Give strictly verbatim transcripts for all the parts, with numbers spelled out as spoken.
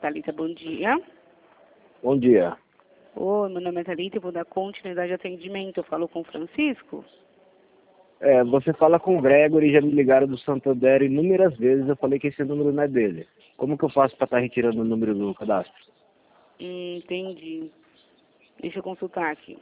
Thalita, bom dia. Bom dia. Oi, meu nome é Thalita, eu vou dar continuidade ao atendimento. Eu falo com o Francisco? É, você fala com o Gregory, já me ligaram do Santander inúmeras vezes, eu falei que esse número não é dele. Como que eu faço para estar retirando o número do cadastro? Hum, entendi. Deixa eu consultar aqui.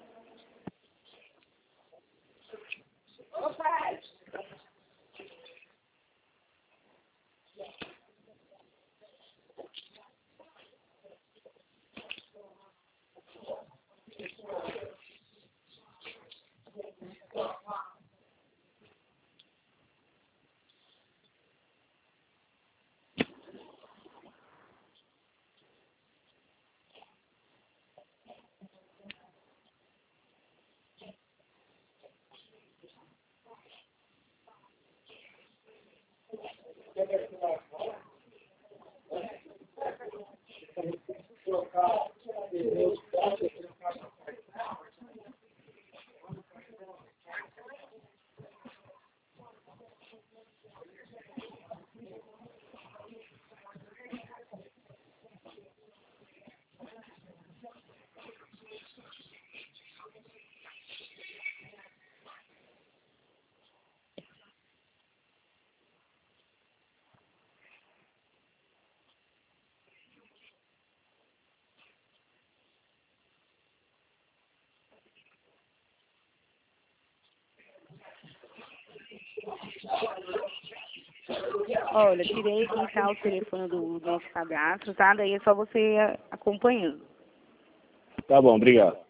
Olha, tirei aqui, tá, o telefone do, do nosso cadastro, tá? Daí é só você ir acompanhando. Tá bom, obrigado.